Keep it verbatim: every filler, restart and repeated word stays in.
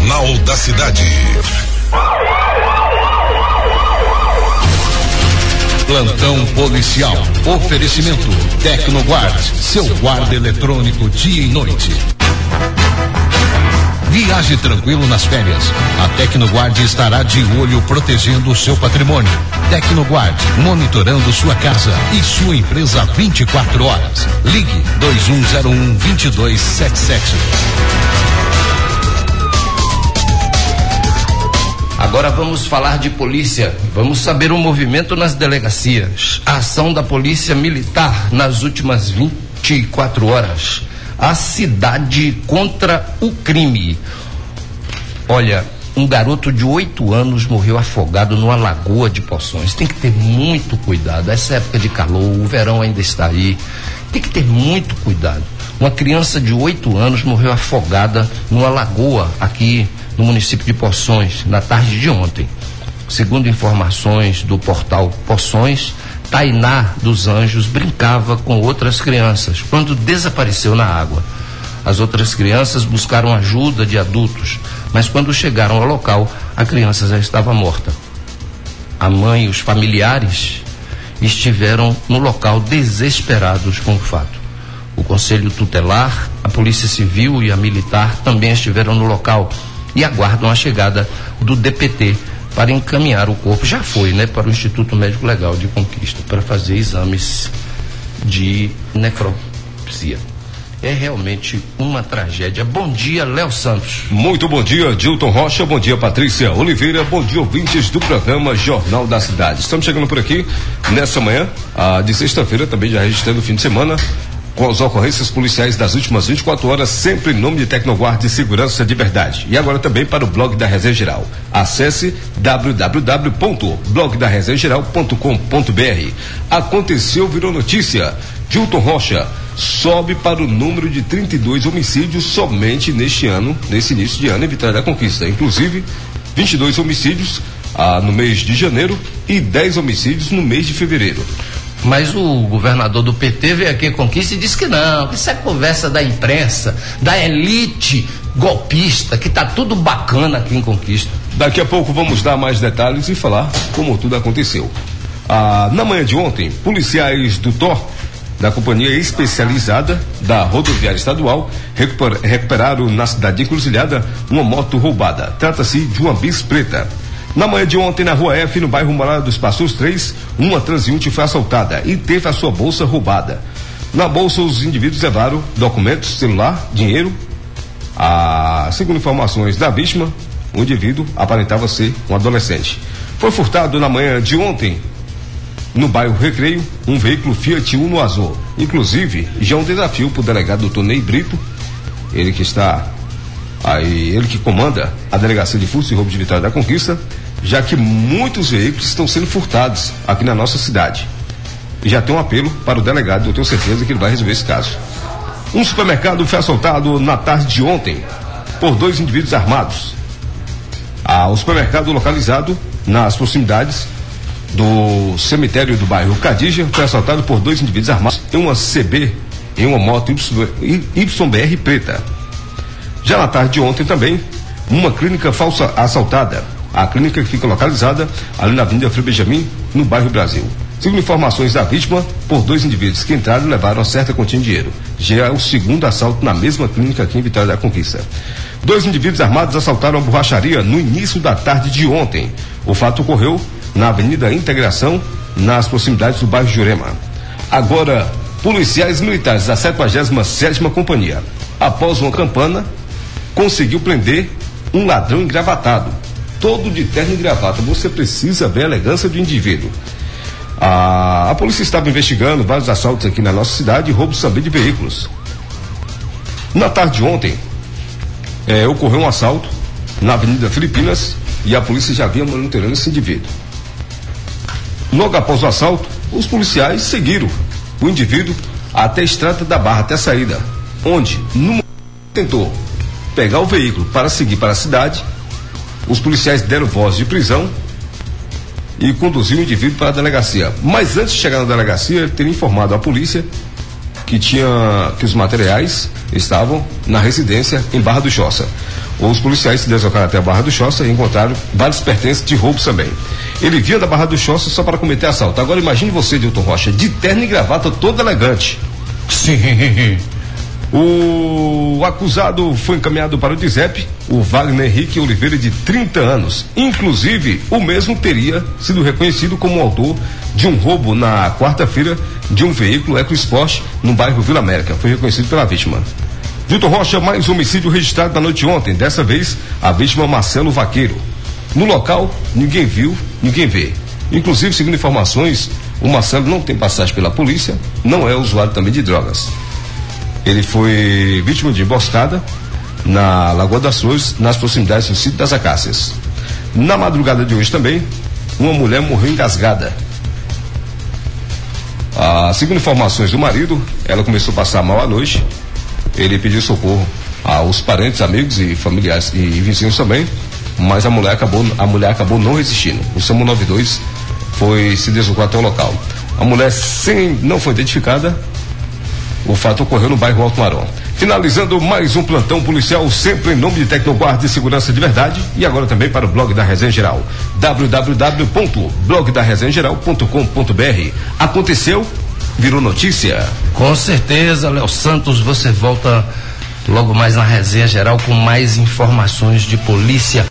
Jornal da Cidade. Plantão policial. Oferecimento Tecnoguard, seu guarda eletrônico dia e noite. Viaje tranquilo nas férias. A Tecnoguard estará de olho protegendo o seu patrimônio. Tecnoguard, monitorando sua casa e sua empresa vinte e quatro horas. Ligue dois um zero um, dois dois sete sete. Agora vamos falar de polícia. Vamos saber o movimento nas delegacias. A ação da polícia militar nas últimas vinte e quatro horas. A cidade contra o crime. Olha, um garoto de oito anos morreu afogado numa lagoa de Poções. Tem que ter muito cuidado. Essa época de calor, o verão ainda está aí. Tem que ter muito cuidado. Uma criança de oito anos morreu afogada numa lagoa aqui no município de Poções, na tarde de ontem. Segundo informações do portal Poções, Tainá dos Anjos brincava com outras crianças quando desapareceu na água. As outras crianças buscaram ajuda de adultos, mas quando chegaram ao local, a criança já estava morta. A mãe e os familiares estiveram no local desesperados com o fato. O Conselho Tutelar, a Polícia Civil e a Militar também estiveram no local e aguardam a chegada do D P T para encaminhar o corpo, já foi, né, para o Instituto Médico Legal de Conquista, para fazer exames de necropsia. É realmente uma tragédia. Bom dia, Léo Santos. Muito bom dia, Dilton Rocha. Bom dia, Patrícia Oliveira. Bom dia, ouvintes do programa Jornal da Cidade. Estamos chegando por aqui nessa manhã ah, de sexta-feira, também já registrando o fim de semana, com as ocorrências policiais das últimas vinte e quatro horas, sempre em nome de Tecnoguard de Segurança de Verdade. E agora também para o blog da Resenha Geral. Acesse w w w ponto blog da resenha geral ponto com ponto b r. Aconteceu, virou notícia. Dilton Rocha sobe para o número de trinta e dois homicídios somente neste ano, nesse início de ano em Vitória da Conquista. Inclusive, vinte e dois homicídios ah, no mês de janeiro e dez homicídios no mês de fevereiro. Mas o governador do P T veio aqui em Conquista e disse que não, que isso é conversa da imprensa, da elite golpista, que tá tudo bacana aqui em Conquista. Daqui a pouco vamos dar mais detalhes e falar como tudo aconteceu. Ah, na manhã de ontem, policiais do T O R, da Companhia Especializada da Rodoviária Estadual, recuper, recuperaram na cidade de Encruzilhada uma moto roubada. Trata-se de uma bis preta. Na manhã de ontem, na Rua F, no bairro Morada dos Passos três, uma transeunte foi assaltada e teve a sua bolsa roubada. Na bolsa, os indivíduos levaram documentos, celular, dinheiro. Ah, segundo informações da vítima, o indivíduo aparentava ser um adolescente. Foi furtado na manhã de ontem, no bairro Recreio, um veículo Fiat Uno azul. Inclusive, já um desafio para o delegado doutor Ney Brito, ele que está... Aí, ele que comanda a Delegacia de Furto e Roubo de Vitória da Conquista, já que muitos veículos estão sendo furtados aqui na nossa cidade. E já tem um apelo para o delegado, eu tenho certeza que ele vai resolver esse caso. Um supermercado foi assaltado na tarde de ontem por dois indivíduos armados. Ah, o supermercado localizado nas proximidades do cemitério do bairro Cadija foi assaltado por dois indivíduos armados em uma C B, em uma moto Y B R preta. Já na tarde de ontem também, uma clínica falsa assaltada. A clínica que fica localizada ali na Avenida Frei Benjamin, no bairro Brasil. Segundo informações da vítima, por dois indivíduos que entraram e levaram uma certa quantia de dinheiro. Já é o segundo assalto na mesma clínica aqui em Vitória da Conquista. Dois indivíduos armados assaltaram a borracharia no início da tarde de ontem. O fato ocorreu na Avenida Integração, nas proximidades do bairro Jurema. Agora, policiais militares da setenta e sétima Companhia, após uma campana, conseguiu prender um ladrão engravatado, todo de terno e gravata. Você precisa ver a elegância do indivíduo. A, a polícia estava investigando vários assaltos aqui na nossa cidade e roubos também de veículos. Na tarde de ontem, é, ocorreu um assalto na Avenida Filipinas e a polícia já vinha monitorando esse indivíduo. Logo após o assalto, os policiais seguiram o indivíduo até a Estrada da Barra, até a saída, onde no tentou pegar o veículo para seguir para a cidade. Os policiais deram voz de prisão e conduziram o indivíduo para a delegacia. Mas antes de chegar na delegacia, ele teria informado à polícia que tinha que os materiais estavam na residência em Barra do Choça. Os policiais se deslocaram até a Barra do Choça e encontraram vários pertences de roubo também. Ele vinha da Barra do Choça só para cometer assalto. Agora imagine você, Dilton Rocha, de terno e gravata todo elegante. Sim. O acusado foi encaminhado para o D I S E P, o Wagner Henrique Oliveira, de trinta anos. Inclusive, o mesmo teria sido reconhecido como autor de um roubo na quarta-feira de um veículo EcoSport no bairro Vila América. Foi reconhecido pela vítima. Dilton Rocha, mais um homicídio registrado na noite de ontem. Dessa vez, a vítima Marcelo Vaqueiro. No local, ninguém viu, ninguém vê. Inclusive, segundo informações, o Marcelo não tem passagem pela polícia, não é usuário também de drogas. Ele foi vítima de emboscada na Lagoa das Flores, nas proximidades do sítio das Acácias. Na madrugada de hoje também, uma mulher morreu engasgada. Ah, segundo informações do marido, ela começou a passar mal à noite. Ele pediu socorro aos parentes, amigos e familiares e vizinhos também, mas a mulher acabou, a mulher acabou não resistindo. O SAMU noventa e dois foi se deslocou até o local. A mulher sem, não foi identificada. O fato ocorreu no bairro Alto Marão. Finalizando mais um plantão policial, sempre em nome de Tecnoguarda e Segurança de Verdade, e agora também para o blog da Resenha Geral, w w w ponto blog da resenha geral ponto com ponto b r. Aconteceu, virou notícia. Com certeza, Léo Santos, você volta logo mais na Resenha Geral com mais informações de polícia.